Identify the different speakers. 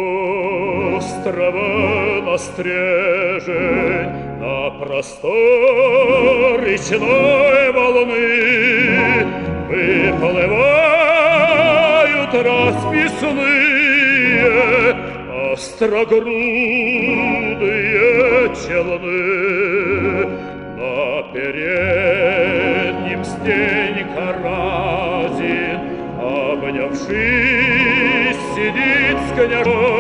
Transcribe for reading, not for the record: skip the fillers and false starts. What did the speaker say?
Speaker 1: острова на стрежень, на простор речной волны выплывают расписные острогрудые челны. На переднем Стенька Разин, обнявшись, сидит с княжой.